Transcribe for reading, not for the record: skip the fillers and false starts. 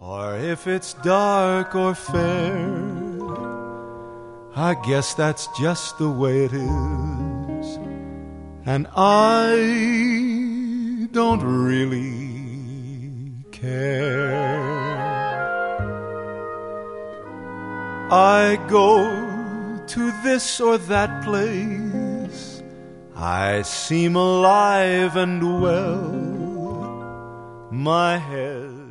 or if it's dark or fair, I guess that's just the way it is, and I don't really care. I go to this or that place, I seem alive and well, my head